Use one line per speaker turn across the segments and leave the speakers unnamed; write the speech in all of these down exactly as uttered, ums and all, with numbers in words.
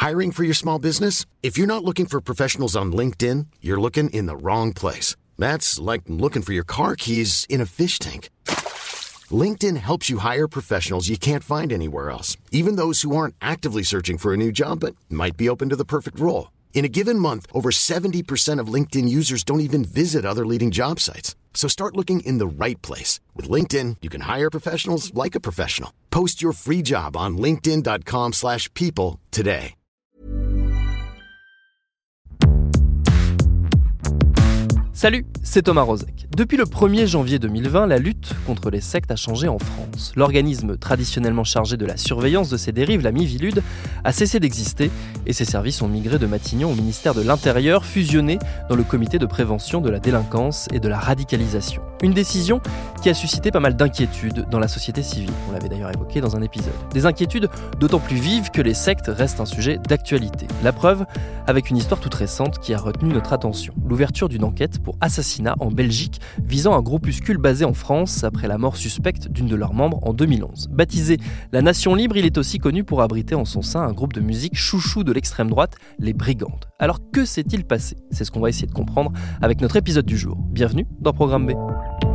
Hiring for your small business? If you're not looking for professionals on LinkedIn, you're looking in the wrong place. That's like looking for your car keys in a fish tank. LinkedIn helps you hire professionals you can't find anywhere else, even those who aren't actively searching for a new job but might be open to the perfect role. In a given month, over seventy percent of LinkedIn users don't even visit other leading job sites. So start looking in the right place. With LinkedIn, you can hire professionals like a professional. Post your free job on linkedin.com slash people today.
Salut, c'est Thomas Rozek. Depuis le premier janvier deux mille vingt, la lutte contre les sectes a changé en France. L'organisme traditionnellement chargé de la surveillance de ces dérives, la Miviludes, a cessé d'exister et ses services ont migré de Matignon au ministère de l'Intérieur, fusionnés dans le comité de prévention de la délinquance et de la radicalisation. Une décision qui a suscité pas mal d'inquiétudes dans la société civile. On l'avait d'ailleurs évoqué dans un épisode. Des inquiétudes d'autant plus vives que les sectes restent un sujet d'actualité. La preuve, avec une histoire toute récente qui a retenu notre attention. L'ouverture d'une enquête pour assassinat en Belgique visant un groupuscule basé en France après la mort suspecte d'une de leurs membres en deux mille onze. Baptisé la Nation Libre, il est aussi connu pour abriter en son sein un groupe de musique chouchou de l'extrême droite, les Brigandes. Alors que s'est-il passé ? C'est ce qu'on va essayer de comprendre avec notre épisode du jour. Bienvenue dans Programme B.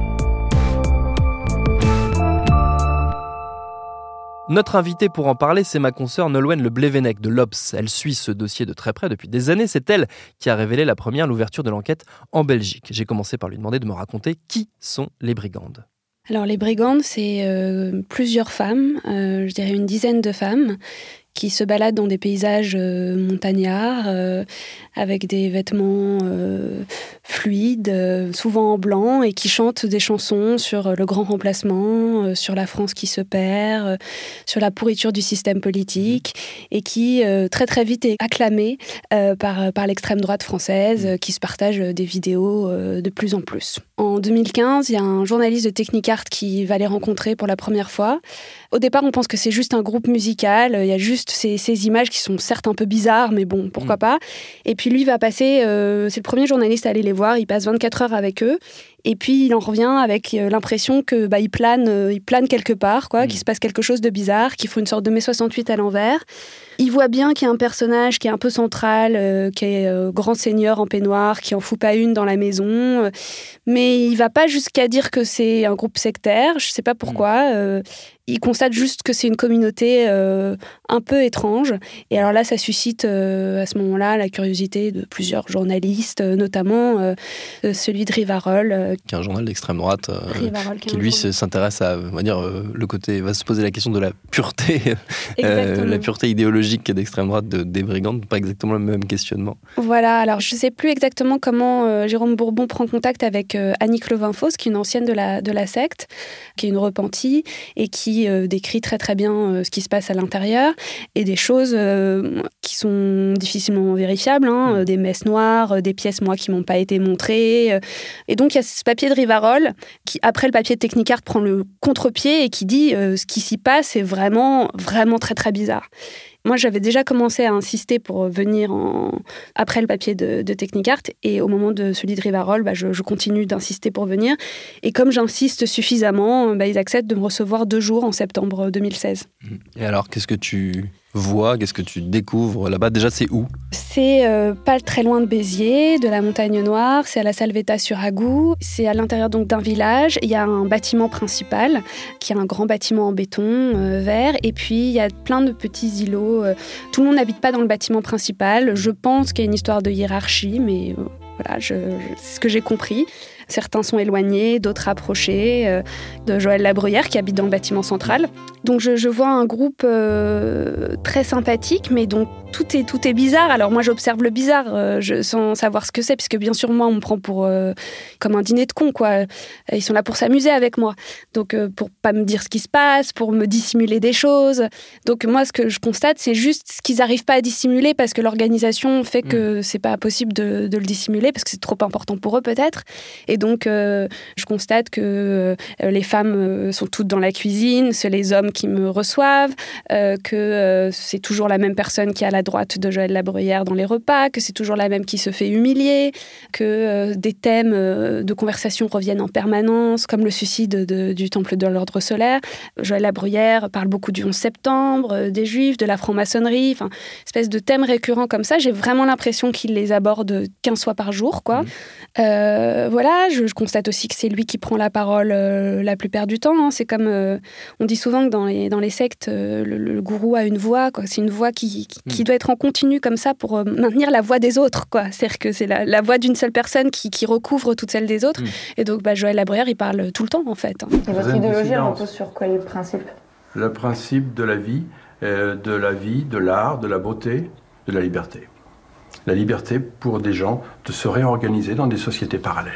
Notre invitée pour en parler, c'est ma consoeur Nolwenn Le Blévenec de l'Obs. Elle suit ce dossier de très près depuis des années. C'est elle qui a révélé la première l'ouverture de l'enquête en Belgique. J'ai commencé par lui demander de me raconter qui sont les Brigandes.
Alors les Brigandes, c'est euh, plusieurs femmes, euh, je dirais une dizaine de femmes, qui se baladent dans des paysages euh, montagnards, euh, avec des vêtements euh, fluides, euh, souvent en blanc, et qui chantent des chansons sur le grand remplacement, euh, sur la France qui se perd, euh, sur la pourriture du système politique, et qui euh, très très vite est acclamée euh, par, par l'extrême droite française, euh, qui se partage des vidéos euh, de plus en plus. En deux mille quinze, il y a un journaliste de Technicart qui va les rencontrer pour la première fois. Au départ, on pense que c'est juste un groupe musical, il y a juste ces, ces images qui sont certes un peu bizarres, mais bon, pourquoi mmh. pas. Et puis lui va passer, euh, c'est le premier journaliste à aller les voir, il passe vingt-quatre heures avec eux, et puis il en revient avec euh, l'impression que bah, il plane, euh, il plane quelque part, quoi, mmh. qu'il se passe quelque chose de bizarre, qu'il faut une sorte de mai soixante-huit à l'envers. Il voit bien qu'il y a un personnage qui est un peu central, euh, qui est euh, grand seigneur en peignoir, qui en fout pas une dans la maison, euh, mais il va pas jusqu'à dire que c'est un groupe sectaire, je sais pas pourquoi. Euh, il constate juste que c'est une communauté euh, un peu étrange. Et alors là, ça suscite euh, à ce moment-là la curiosité de plusieurs journalistes, euh, notamment euh, celui de Rivarol. Euh,
qui est un journal d'extrême droite, euh,
Rivarol, qui,
qui lui journal. s'intéresse à, on va dire, euh, le côté, va se poser la question de la pureté, euh, la pureté idéologique d'extrême droite de, des Brigandes, pas exactement le même questionnement.
Voilà, alors je ne sais plus exactement comment euh, Jérôme Bourbon prend contact avec euh, Annie Clovinfos, qui est une ancienne de la, de la secte, qui est une repentie, et qui Euh, décrit très très bien euh, ce qui se passe à l'intérieur et des choses euh, qui sont difficilement vérifiables, hein, euh, des messes noires, euh, des pièces moi qui m'ont pas été montrées. Euh, et donc il y a ce papier de Rivarol qui, après le papier de Technicart, prend le contre-pied et qui dit euh, ce qui s'y passe est vraiment vraiment très très bizarre. Moi, j'avais déjà commencé à insister pour venir en... après le papier de, de Technicart, et au moment de celui de Rivarol, bah, je, je continue d'insister pour venir. Et comme j'insiste suffisamment, bah, ils acceptent de me recevoir deux jours en septembre deux mille seize.
Et alors, qu'est-ce que tu vois, qu'est-ce que tu découvres là-bas ? Déjà, c'est où ?
C'est euh, pas très loin de Béziers, de la Montagne Noire, c'est à la Salvetat sur Agou, c'est à l'intérieur donc d'un village. Il y a un bâtiment principal, qui est un grand bâtiment en béton euh, vert, et puis il y a plein de petits îlots. Euh, tout le monde n'habite pas dans le bâtiment principal. Je pense qu'il y a une histoire de hiérarchie, mais euh, voilà, je, je, c'est ce que j'ai compris. Certains sont éloignés, d'autres rapprochés, euh, de Joël Labruyère qui habite dans le bâtiment central. Donc je, je vois un groupe euh, très sympathique, mais donc tout est, tout est bizarre. Alors moi j'observe le bizarre euh, je, sans savoir ce que c'est, puisque bien sûr moi on me prend pour, euh, comme un dîner de cons, quoi. Ils sont là pour s'amuser avec moi, donc euh, pour pas me dire ce qui se passe, pour me dissimuler des choses. Donc moi ce que je constate, c'est juste ce qu'ils n'arrivent pas à dissimuler, parce que l'organisation fait que mmh. c'est pas possible de, de le dissimuler, parce que c'est trop important pour eux peut-être. Et donc euh, je constate que euh, les femmes euh, sont toutes dans la cuisine, c'est les hommes qui me reçoivent, euh, que euh, c'est toujours la même personne qui a la droite de Joëlle Labruyère dans les repas, que c'est toujours la même qui se fait humilier, que euh, des thèmes euh, de conversation reviennent en permanence, comme le suicide de, du temple de l'ordre solaire. Joëlle Labruyère parle beaucoup du onze septembre, euh, des Juifs, de la franc-maçonnerie, enfin, espèce de thèmes récurrents comme ça. J'ai vraiment l'impression qu'il les aborde quinze fois par jour, quoi. Mmh. Euh, voilà, je, je constate aussi que c'est lui qui prend la parole euh, la plupart du temps. Hein. C'est comme, euh, on dit souvent que dans les, dans les sectes, euh, le, le gourou a une voix, quoi. C'est une voix qui, qui, mmh. qui doit être en continu comme ça pour euh, maintenir la voix des autres, quoi. C'est-à-dire que c'est la, la voix d'une seule personne qui, qui recouvre toutes celles des autres. Mmh. Et donc, bah, Joëlle Labruyère, il parle tout le temps, en fait. Hein.
Et votre idéologie, elle repose sur quel principe ?
Le principe de la vie, euh, de la vie, de l'art, de la beauté, de la liberté. La liberté pour des gens de se réorganiser dans des sociétés parallèles,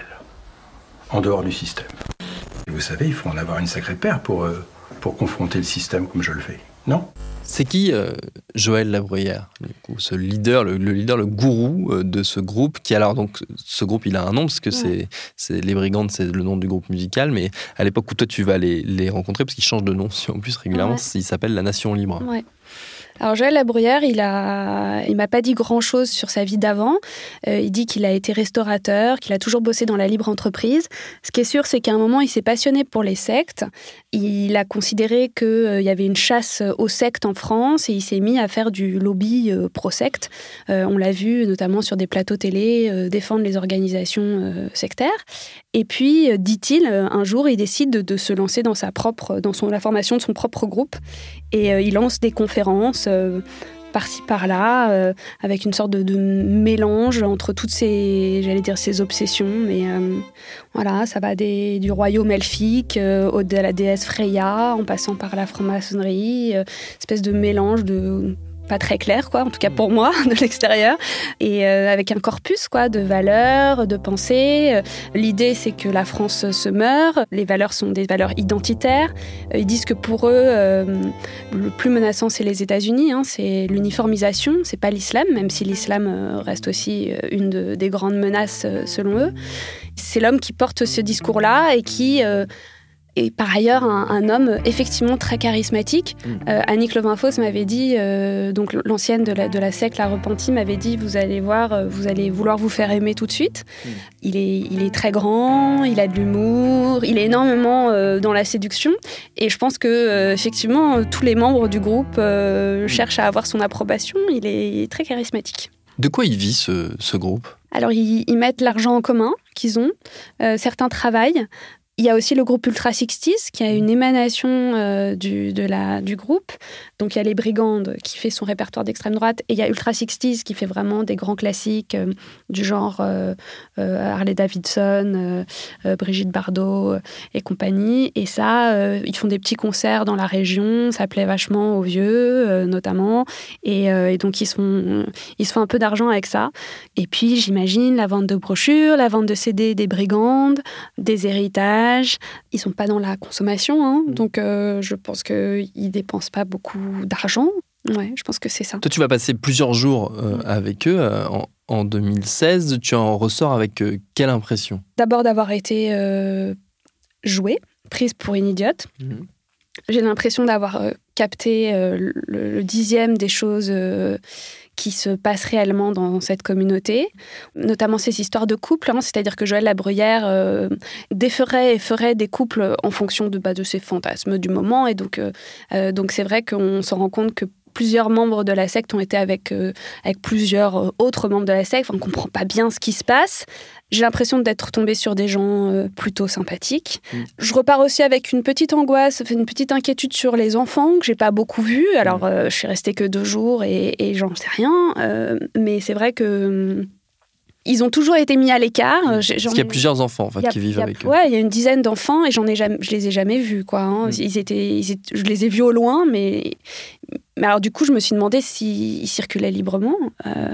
en dehors du système. Et vous savez, il faut en avoir une sacrée paire pour, euh, pour confronter le système comme je le fais, non ?
C'est qui euh, Joëlle Labruyère, du coup, ce leader, le, le leader, le gourou euh, de ce groupe qui, alors, donc, ce groupe, il a un nom, parce que ouais. c'est, c'est Les Brigandes, c'est le nom du groupe musical, mais à l'époque où toi, tu vas les, les rencontrer, parce qu'ils changent de nom, en plus, régulièrement, ouais. il s'appelle La Nation Libre.
Ouais. Alors Joëlle Labruyère, il a, il m'a pas dit grand-chose sur sa vie d'avant. Euh, il dit qu'il a été restaurateur, qu'il a toujours bossé dans la libre entreprise. Ce qui est sûr, c'est qu'à un moment, il s'est passionné pour les sectes. Il a considéré qu'il euh, y avait une chasse aux sectes en France et il s'est mis à faire du lobby euh, pro-secte. Euh, on l'a vu notamment sur des plateaux télé euh, défendre les organisations euh, sectaires. Et puis, euh, dit-il, euh, un jour, il décide de, de se lancer dans sa propre, dans son, la formation de son propre groupe. Et euh, il lance des conférences euh, par-ci, par-là, euh, avec une sorte de, de mélange entre toutes ces, j'allais dire, ces obsessions. Mais euh, voilà, ça va des, du royaume elfique, euh, de la déesse Freya, en passant par la franc-maçonnerie, euh, espèce de mélange de... pas très clair, quoi, en tout cas pour moi, de l'extérieur, et euh, avec un corpus, quoi, de valeurs, de pensées. L'idée, c'est que la France se meurt, les valeurs sont des valeurs identitaires. Ils disent que pour eux, euh, le plus menaçant, c'est les États-Unis, hein, c'est l'uniformisation, c'est pas l'islam, même si l'islam reste aussi une de, des grandes menaces selon eux. C'est l'homme qui porte ce discours-là et qui... Euh, Et par ailleurs, un, un homme effectivement très charismatique. Mmh. Euh, Annick Levainfos m'avait dit, euh, donc l'ancienne de la, de la secte, la repentie, m'avait dit, vous allez voir, vous allez vouloir vous faire aimer tout de suite. Mmh. Il est, il est très grand, il a de l'humour, il est énormément euh, dans la séduction. Et je pense que euh, effectivement, tous les membres du groupe euh, cherchent à avoir son approbation. Il est très charismatique.
De quoi il vit ce, ce groupe ?
Alors, ils, ils mettent l'argent en commun qu'ils ont. Euh, certains travaillent. Il y a aussi le groupe Ultra soixante, qui a une émanation euh, du, de la, du groupe. Donc, il y a Les Brigandes, qui fait son répertoire d'extrême droite, et il y a Ultra soixante, qui fait vraiment des grands classiques euh, du genre euh, euh, Harley Davidson, euh, euh, Brigitte Bardot euh, et compagnie. Et ça, euh, ils font des petits concerts dans la région, ça plaît vachement aux vieux, euh, notamment. Et, euh, et donc, ils se, font, ils se font un peu d'argent avec ça. Et puis, j'imagine, la vente de brochures, la vente de C D des Brigandes, des héritages. Ils sont pas dans la consommation, hein, donc euh, je pense qu'ils dépensent pas beaucoup d'argent. Ouais, je pense que c'est ça.
Toi, tu vas passer plusieurs jours euh, mmh. avec eux euh, en, en deux mille seize. Tu en ressors avec euh, quelle impression ?
D'abord d'avoir été euh, jouée, prise pour une idiote. Mmh. J'ai l'impression d'avoir euh, capté euh, le, le dixième des choses euh, qui se passent réellement dans cette communauté, notamment ces histoires de couples, hein, c'est-à-dire que Joëlle Labruyère euh, déferait et ferait des couples en fonction de, bah, de ses fantasmes du moment, et donc, euh, euh, donc c'est vrai qu'on se rend compte que plusieurs membres de la secte ont été avec, euh, avec plusieurs autres membres de la secte. Enfin, on ne comprend pas bien ce qui se passe. J'ai l'impression d'être tombée sur des gens euh, plutôt sympathiques. Mmh. Je repars aussi avec une petite angoisse, une petite inquiétude sur les enfants que je n'ai pas beaucoup vus. Alors, euh, je suis restée que deux jours et, et j'en sais rien. Euh, mais c'est vrai que... Ils ont toujours été mis à l'écart.
Parce qu'il y a plusieurs enfants en fait,
a,
qui vivent
a,
avec eux.
Ouais, il y a une dizaine d'enfants et j'en ai jamais, je les ai jamais vus, quoi. Hein. Mmh. Ils étaient, ils étaient, je les ai vus au loin, mais, mais alors du coup, je me suis demandé s'ils circulaient librement. Euh...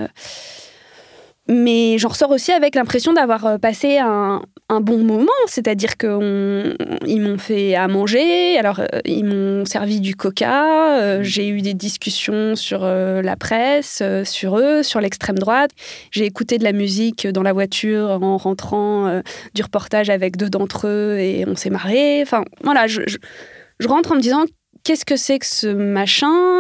Mais j'en ressors aussi avec l'impression d'avoir passé un, un bon moment, c'est-à-dire qu'ils m'ont fait à manger, alors euh, ils m'ont servi du coca, euh, j'ai eu des discussions sur euh, la presse, euh, sur eux, sur l'extrême droite. J'ai écouté de la musique dans la voiture en rentrant euh, du reportage avec deux d'entre eux et on s'est marré. Enfin, voilà, je, je, je rentre en me disant qu'est-ce que c'est que ce machin ?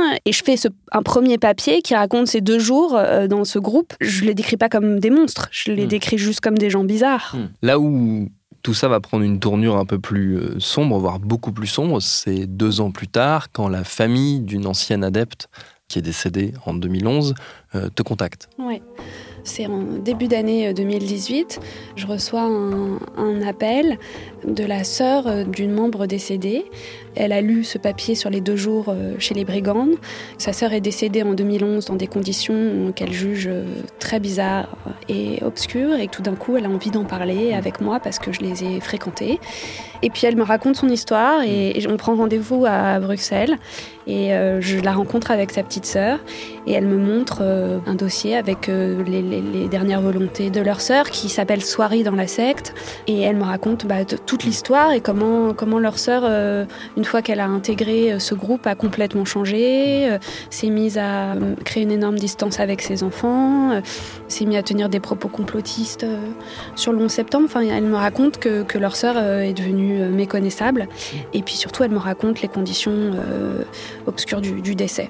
Et je fais ce, un premier papier qui raconte ces deux jours euh, dans ce groupe. Je les décris pas comme des monstres, je les mmh. décris juste comme des gens bizarres.
Mmh. Là où tout ça va prendre une tournure un peu plus euh, sombre, voire beaucoup plus sombre, c'est deux ans plus tard, quand la famille d'une ancienne adepte qui est décédée en deux mille onze euh, te contacte.
Oui. C'est en début d'année deux mille dix-huit, je reçois un, un appel de la sœur d'une membre décédée. Elle a lu ce papier sur les deux jours chez les Brigandes. Sa sœur est décédée en deux mille onze dans des conditions qu'elle juge très bizarres et obscures, et tout d'un coup, elle a envie d'en parler avec moi parce que je les ai fréquentées. Et puis elle me raconte son histoire et, et on prend rendez-vous à Bruxelles et euh, je la rencontre avec sa petite sœur et elle me montre euh, un dossier avec euh, les, les, les dernières volontés de leur sœur qui s'appelle Soirée dans la secte, et elle me raconte bah, t- toute l'histoire et comment, comment leur sœur, euh, une fois qu'elle a intégré ce groupe, a complètement changé, euh, s'est mise à euh, créer une énorme distance avec ses enfants, euh, s'est mise à tenir des propos complotistes euh, sur le onze septembre. Enfin, elle me raconte que, que leur sœur euh, est devenue méconnaissable, et puis surtout elle me raconte les conditions euh, obscures du, du décès.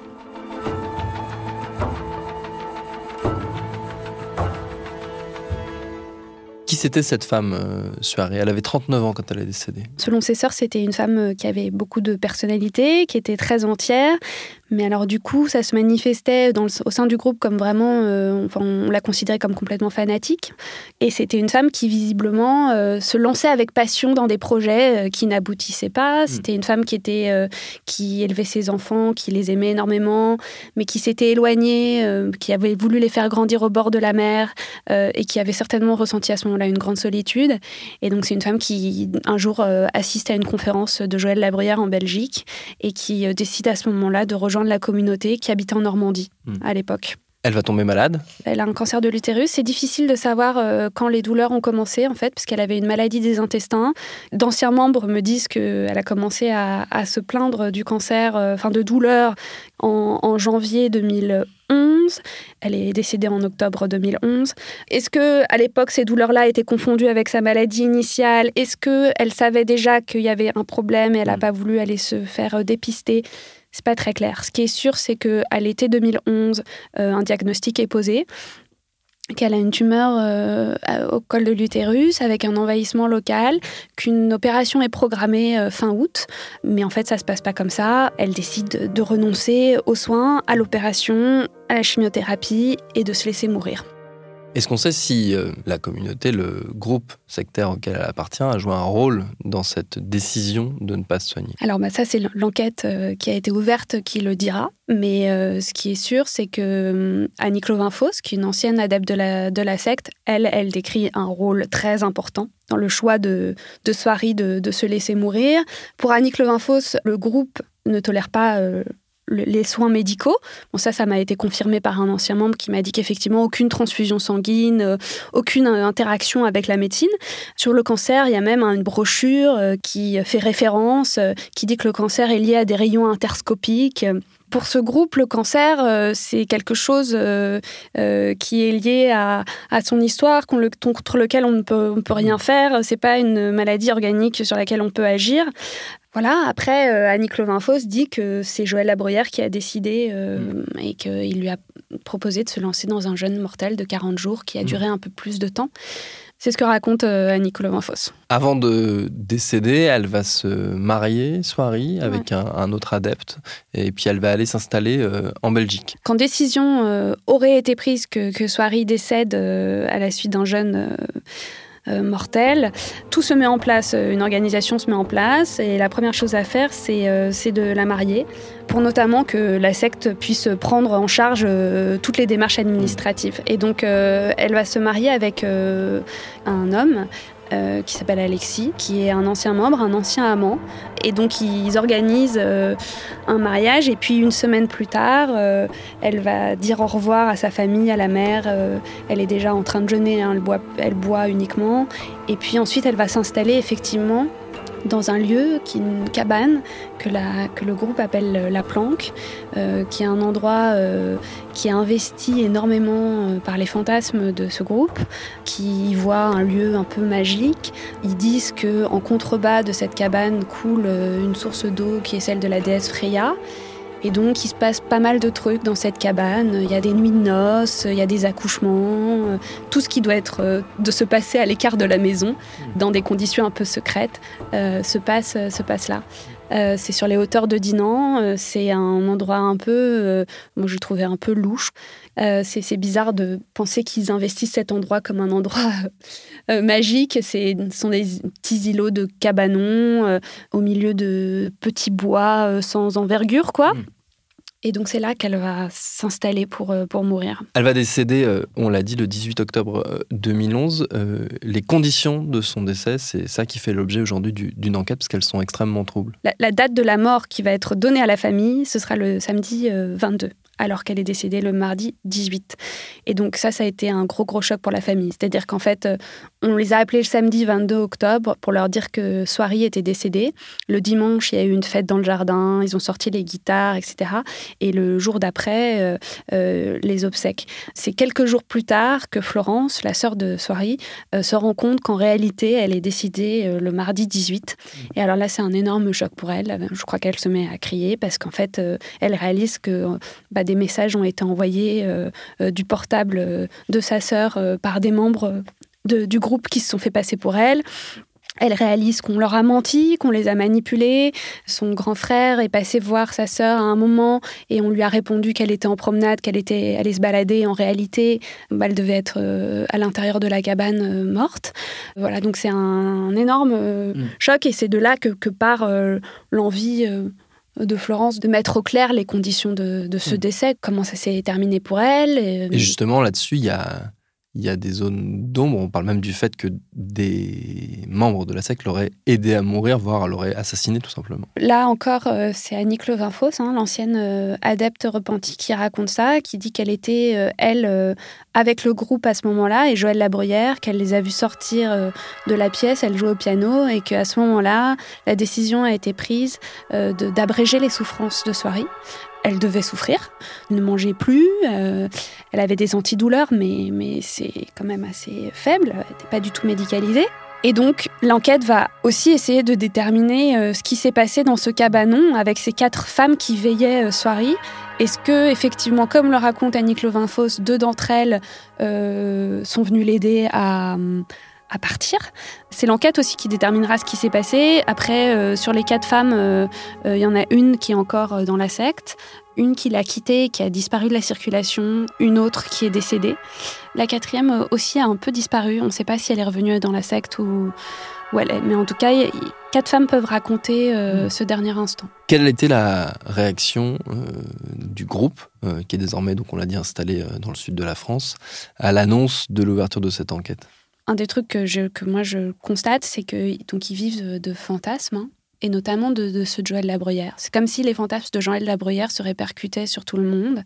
Qui c'était cette femme, euh, Soirée ? Elle avait trente-neuf ans quand elle est décédée.
Selon ses sœurs, c'était une femme qui avait beaucoup de personnalité, qui était très entière. Mais alors du coup, ça se manifestait dans le, au sein du groupe comme vraiment, euh, enfin, on la considérait comme complètement fanatique. Et c'était une femme qui visiblement euh, se lançait avec passion dans des projets euh, qui n'aboutissaient pas. C'était une femme qui était, euh, qui élevait ses enfants, qui les aimait énormément, mais qui s'était éloignée, euh, qui avait voulu les faire grandir au bord de la mer euh, et qui avait certainement ressenti à ce moment-là une grande solitude. Et donc c'est une femme qui un jour euh, assiste à une conférence de Joël Labruyère en Belgique et qui euh, décide à ce moment-là de rejoindre de la communauté qui habitait en Normandie mmh. à l'époque.
Elle va tomber malade.
Elle a un cancer de l'utérus. C'est difficile de savoir euh, quand les douleurs ont commencé, en fait, parce qu'elle avait une maladie des intestins. D'anciens membres me disent qu'elle a commencé à, à se plaindre du cancer, enfin euh, de douleurs, en, en janvier deux mille onze. Elle est décédée en octobre deux mille onze. Est-ce qu'à l'époque, ces douleurs-là étaient confondues avec sa maladie initiale ? Est-ce qu'elle savait déjà qu'il y avait un problème et elle n'a mmh. pas voulu aller se faire dépister ? C'est pas très clair. Ce qui est sûr, c'est qu'à l'été deux mille onze, euh, un diagnostic est posé, qu'elle a une tumeur euh, au col de l'utérus avec un envahissement local, qu'une opération est programmée euh, fin août, mais en fait, ça se passe pas comme ça. Elle décide de renoncer aux soins, à l'opération, à la chimiothérapie et de se laisser mourir.
Est-ce qu'on sait si euh, la communauté, le groupe sectaire auquel elle appartient, a joué un rôle dans cette décision de ne pas se soigner ?
Alors bah, ça, c'est l'enquête euh, qui a été ouverte qui le dira. Mais euh, ce qui est sûr, c'est que euh, Annie Clovinfos, qui est une ancienne adepte de la, de la secte, elle, elle décrit un rôle très important dans le choix de, de Soirée de, de se laisser mourir. Pour Annie Clovinfos, le groupe ne tolère pas... Euh, les soins médicaux. Bon, ça, ça m'a été confirmé par un ancien membre qui m'a dit qu'effectivement, aucune transfusion sanguine, euh, aucune interaction avec la médecine. Sur le cancer, il y a même une brochure euh, qui fait référence, euh, qui dit que le cancer est lié à des rayons interscopiques. Pour ce groupe, le cancer, euh, c'est quelque chose euh, euh, qui est lié à, à son histoire, le, contre lequel on ne peut, on peut rien faire. C'est pas une maladie organique sur laquelle on peut agir. Voilà, après, euh, Annie Clovinfos dit que c'est Joël Labruyère qui a décidé euh, mmh. et qu'il lui a proposé de se lancer dans un jeûne mortel de quarante jours qui a duré mmh. un peu plus de temps. C'est ce que raconte euh, Annie Clovinfos.
Avant de décéder, elle va se marier, Soirée, avec ouais. un, un autre adepte, et puis elle va aller s'installer euh, en Belgique.
Quand décision euh, aurait été prise que, que Soirée décède euh, à la suite d'un jeûne euh, Euh, mortel. Tout se met en place, une organisation se met en place et la première chose à faire, c'est, euh, c'est de la marier pour notamment que la secte puisse prendre en charge euh, toutes les démarches administratives. Et donc, euh, elle va se marier avec euh, un homme Euh, qui s'appelle Alexis, qui est un ancien membre, un ancien amant. Et donc, ils organisent euh, un mariage. Et puis, une semaine plus tard, euh, elle va dire au revoir à sa famille, à la mère. Euh, elle est déjà en train de jeûner, hein, elle boit, elle boit uniquement. Et puis ensuite, elle va s'installer effectivement dans un lieu, qui est une cabane, que, la, que le groupe appelle La Planque, euh, qui est un endroit euh, qui est investi énormément euh, par les fantasmes de ce groupe, qui qui y voient un lieu un peu magique. Ils disent qu'en contrebas de cette cabane coule une source d'eau qui est celle de la déesse Freya. Et donc, il se passe pas mal de trucs dans cette cabane. Il y a des nuits de noces, il y a des accouchements, tout ce qui doit être de se passer à l'écart de la maison, dans des conditions un peu secrètes, euh, se passe, se passe là. Euh, c'est sur les hauteurs de Dinan. Euh, c'est un endroit un peu, euh, moi je trouvais un peu louche. Euh, c'est, c'est bizarre de penser qu'ils investissent cet endroit comme un endroit euh, magique. C'est, ce sont des petits îlots de cabanons euh, au milieu de petits bois euh, sans envergure, quoi. Mmh. Et donc, c'est là qu'elle va s'installer pour, pour mourir.
Elle va décéder, euh, on l'a dit, le dix-huit octobre deux mille onze. Euh, les conditions de son décès, c'est ça qui fait l'objet aujourd'hui du, d'une enquête, parce qu'elles sont extrêmement troubles.
La, la date de la mort qui va être donnée à la famille, ce sera le samedi euh, vingt-deux, alors qu'elle est décédée le mardi dix-huit. Et donc ça, ça a été un gros, gros choc pour la famille. C'est-à-dire qu'en fait, euh, on les a appelés le samedi vingt-deux octobre pour leur dire que Soiry était décédée. Le dimanche, il y a eu une fête dans le jardin, ils ont sorti les guitares, et cetera. Et le jour d'après, euh, euh, les obsèques. C'est quelques jours plus tard que Florence, la sœur de Soiry, euh, se rend compte qu'en réalité, elle est décédée euh, le mardi dix-huit. Et alors là, c'est un énorme choc pour elle. Je crois qu'elle se met à crier parce qu'en fait, euh, elle réalise que bah, des messages ont été envoyés euh, euh, du portable euh, de sa sœur euh, par des membres de, du groupe qui se sont fait passer pour elle. Elle réalise qu'on leur a menti, qu'on les a manipulés. Son grand frère est passé voir sa sœur à un moment et on lui a répondu qu'elle était en promenade, qu'elle était allée se balader. En réalité, bah, elle devait être euh, à l'intérieur de la cabane euh, morte. Voilà, donc c'est un, un énorme euh, mmh. choc et c'est de là que, que part euh, l'envie euh, de Florence de mettre au clair les conditions de, de ce mmh. décès, comment ça s'est terminé pour elle. Et,
et justement, là-dessus, il y a... Il y a des zones d'ombre, on parle même du fait que des membres de la secte l'auraient aidé à mourir, voire l'auraient assassiné tout simplement.
Là encore, euh, c'est Annick Levinfos, hein, l'ancienne euh, adepte repentie, qui raconte ça, qui dit qu'elle était, euh, elle, euh, avec le groupe à ce moment-là, et Joël Labruyère, qu'elle les a vus sortir euh, de la pièce, elle jouait au piano, et qu'à ce moment-là, la décision a été prise euh, de, d'abréger les souffrances de Soiry. Elle devait souffrir, ne mangeait plus, euh, elle avait des antidouleurs, mais, mais c'est quand même assez faible, elle n'était pas du tout médicalisée. Et donc, l'enquête va aussi essayer de déterminer euh, ce qui s'est passé dans ce cabanon avec ces quatre femmes qui veillaient euh, Soiry. Est-ce que, effectivement, comme le raconte Annick Levinfos, deux d'entre elles euh, sont venues l'aider à... à partir. C'est l'enquête aussi qui déterminera ce qui s'est passé. Après, euh, sur les quatre femmes, il euh, euh, y en a une qui est encore euh, dans la secte, une qui l'a quittée, qui a disparu de la circulation, une autre qui est décédée. La quatrième euh, aussi a un peu disparu. On ne sait pas si elle est revenue dans la secte ou où elle est. Mais en tout cas, y, y, quatre femmes peuvent raconter euh, mmh. ce dernier instant.
Quelle était la réaction euh, du groupe, euh, qui est désormais, donc on l'a dit, installé euh, dans le sud de la France, à l'annonce de l'ouverture de cette enquête ?
Un des trucs que, je, que moi je constate, c'est qu'ils vivent de, de fantasmes, hein, et notamment de, de ceux de Joël Labruyère. C'est comme si les fantasmes de Joël Labruyère se répercutaient sur tout le monde.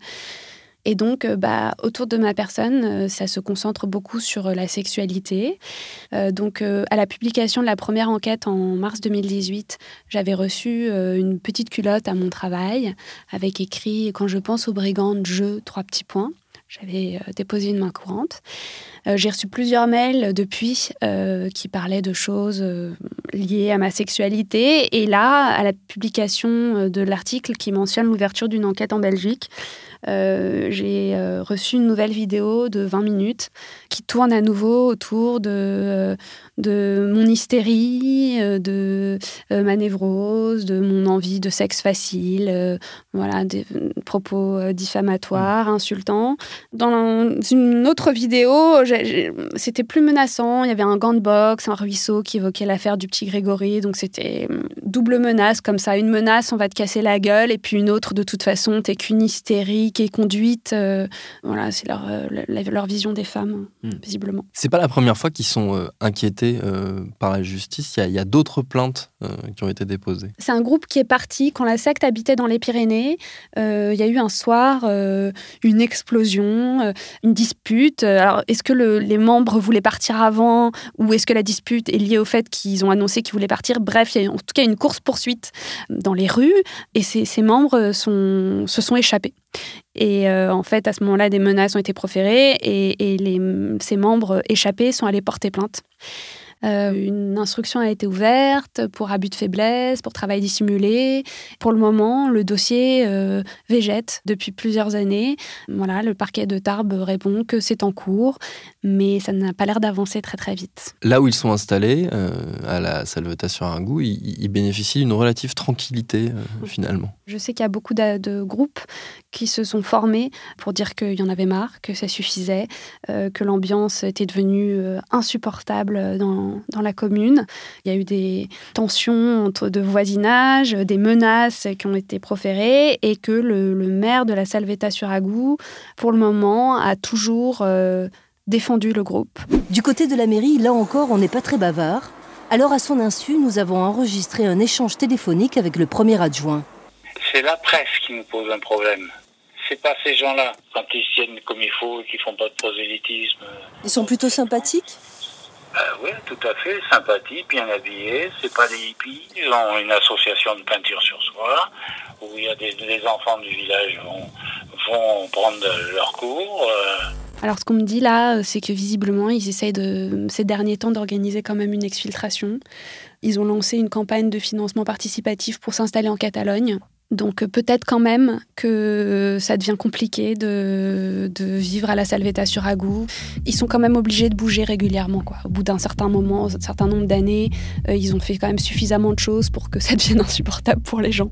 Et donc, bah, autour de ma personne, ça se concentre beaucoup sur la sexualité. Euh, donc, euh, à la publication de la première enquête en mars deux mille dix-huit, j'avais reçu euh, une petite culotte à mon travail avec écrit « Quand je pense aux brigandes, je... » trois petits points. J'avais euh, déposé une main courante. Euh, j'ai reçu plusieurs mails depuis euh, qui parlaient de choses euh, liées à ma sexualité. Et là, à la publication de l'article qui mentionne l'ouverture d'une enquête en Belgique, euh, j'ai euh, reçu une nouvelle vidéo de vingt minutes qui tourne à nouveau autour de, de mon hystérie, de euh, ma névrose, de mon envie de sexe facile, euh, voilà, des propos euh, diffamatoires, mmh. insultants. Dans une autre vidéo, j'ai, j'ai, c'était plus menaçant. Il y avait un gant de boxe, un ruisseau qui évoquait l'affaire du petit Grégory. Donc c'était double menace comme ça. Une menace, on va te casser la gueule. Et puis une autre, de toute façon, t'es qu'une hystérique et conduite. Euh, voilà, c'est leur, euh, leur vision des femmes, mmh. visiblement.
C'est pas la première fois qu'ils sont euh, inquiétés euh, par la justice. Il y a, il y a d'autres plaintes euh, qui ont été déposées.
C'est un groupe qui est parti quand la secte habitait dans les Pyrénées. Euh, il y a eu un soir euh, une explosion, euh, une dispute. Alors, est-ce que le, les membres voulaient partir avant ou est-ce que la dispute est liée au fait qu'ils ont annoncé qu'ils voulaient partir ? Bref, il y a en tout cas une course-poursuite dans les rues et ces, ces membres sont, se sont échappés. Et euh, en fait, à ce moment-là, des menaces ont été proférées et, et les, ces membres échappés sont allés porter plainte. Euh, une instruction a été ouverte pour abus de faiblesse, pour travail dissimulé. Pour le moment, le dossier euh, végète depuis plusieurs années. Voilà, le parquet de Tarbes répond que c'est en cours, mais ça n'a pas l'air d'avancer très très vite.
Là où ils sont installés, euh, à la Salvetat-sur-Argout, ils, ils bénéficient d'une relative tranquillité euh, finalement.
Je sais qu'il y a beaucoup de, de groupes qui se sont formés pour dire qu'il y en avait marre, que ça suffisait, euh, que l'ambiance était devenue euh, insupportable dans dans la commune. Il y a eu des tensions entre de voisinage, des menaces qui ont été proférées et que le, le maire de la Salvetat-sur-Argout, pour le moment, a toujours euh, défendu le groupe.
Du côté de la mairie, là encore, on n'est pas très bavard. Alors, à son insu, nous avons enregistré un échange téléphonique avec le premier adjoint.
C'est la presse qui nous pose un problème. C'est pas ces gens-là, quand ils tiennent comme il faut et qui font pas de prosélytisme.
Ils sont plutôt sympathiques ?
Euh, oui, tout à fait, sympathiques, bien habillés, c'est pas des hippies. Ils ont une association de peinture sur soie, où il y a des, des enfants du village vont, vont prendre leurs cours. Euh.
Alors ce qu'on me dit là, c'est que visiblement, ils essayent de, ces derniers temps d'organiser quand même une exfiltration. Ils ont lancé une campagne de financement participatif pour s'installer en Catalogne. Donc peut-être quand même que ça devient compliqué de, de vivre à la Salvetat-sur-Argout. Ils sont quand même obligés de bouger régulièrement, quoi. Au bout d'un certain moment, un certain nombre d'années, euh, ils ont fait quand même suffisamment de choses pour que ça devienne insupportable pour les gens.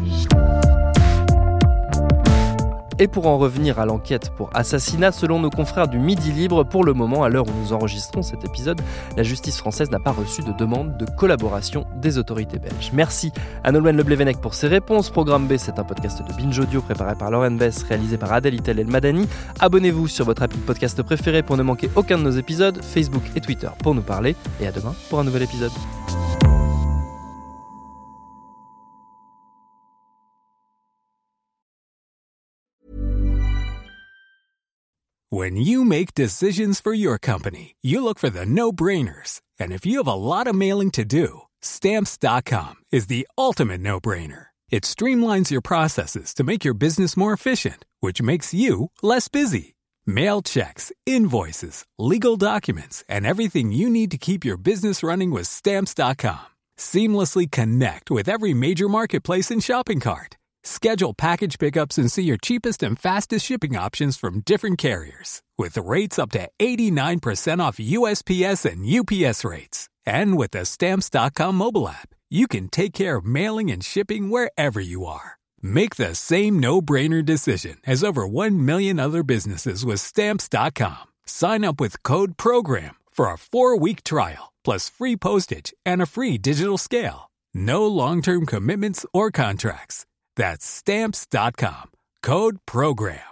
Et pour en revenir à l'enquête pour assassinat, selon nos confrères du Midi Libre, pour le moment, à l'heure où nous enregistrons cet épisode, la justice française n'a pas reçu de demande de collaboration des autorités belges. Merci à Nolwenn Leblevenec pour ses réponses. Programme B, c'est un podcast de Binge Audio préparé par Lauren Bess, réalisé par Adèle Itel El Madani. Abonnez-vous sur votre appli de podcast préféré pour ne manquer aucun de nos épisodes, Facebook et Twitter pour nous parler. Et à demain pour un nouvel épisode.
When you make decisions for your company, you look for the no-brainers. And if you have a lot of mailing to do, Stamps dot com is the ultimate no-brainer. It streamlines your processes to make your business more efficient, which makes you less busy. Mail checks, invoices, legal documents, and everything you need to keep your business running with Stamps dot com. Seamlessly connect with every major marketplace and shopping cart. Schedule package pickups and see your cheapest and fastest shipping options from different carriers. With rates up to eighty-nine percent off U S P S and U P S rates. And with the Stamps dot com mobile app, you can take care of mailing and shipping wherever you are. Make the same no-brainer decision as over one million other businesses with Stamps dot com. Sign up with code PROGRAM for a four-week trial, plus free postage and a free digital scale. No long-term commitments or contracts. That's Stamps dot com. Code PROGRAM.